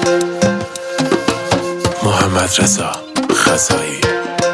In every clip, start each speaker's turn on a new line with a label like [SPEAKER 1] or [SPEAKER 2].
[SPEAKER 1] محمد رضا خزایی.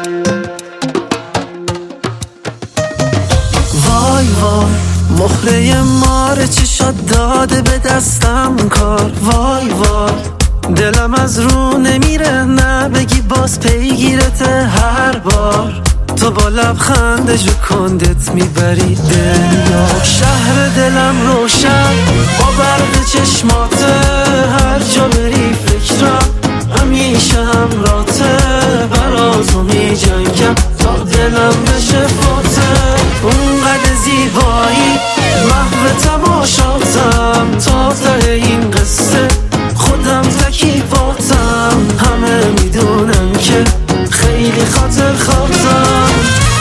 [SPEAKER 2] وای وای مهره مار چشات داده به دستم کار. وای وای دلم از رو نمیره نه بگی باز پیگیرته هر بار. تو با لبخند جو کندت میبری دنیا. شهر دلم روشن با برق چشماته، هر جا بری فکرم همیشه همراته. براتو میجنگم تا دلم بشه فاته. اونقدر زیبایی محو تماشاتم، تا ته این قصه خودم تکیباتم. همه میدونن که خیلی خاطر خوابتم.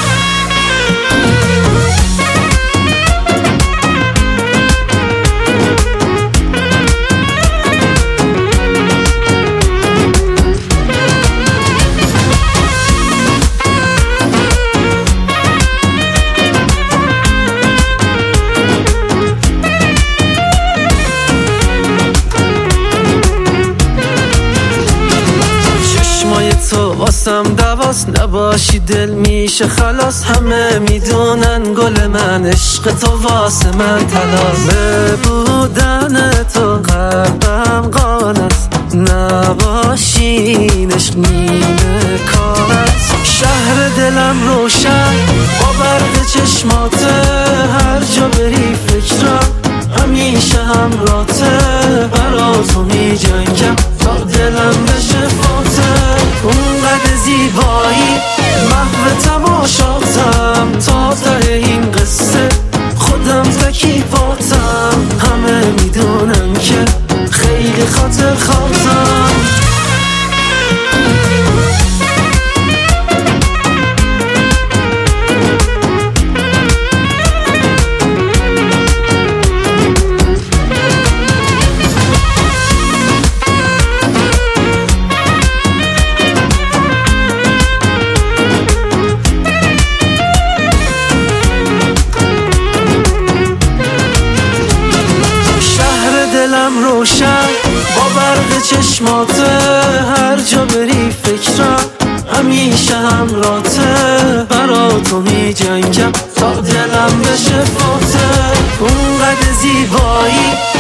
[SPEAKER 2] تو واسم دواست، نباشی دل میشه خلاص. همه میدونن گل من عشق تو واسه من تلاس. به بودن تو قلبم قانست، نباشین عشق نیمه کار است. شهر دلم روشن با برق چشماته، هر جا بری فکرم همیشه همراته. براتو میجنگم تا دلم بشه فاته. اونقدر زیبایی محو تماشاتم، تا ته این قصه خودم تکیباتم. همه میدونن که خیلی خاطر خوابتم. دلم روشن با برق چشماته، هر جا بری فکرم همیشه همراته. براتو میجنگم تا دلم بشه فاته. اونقدر زیبایی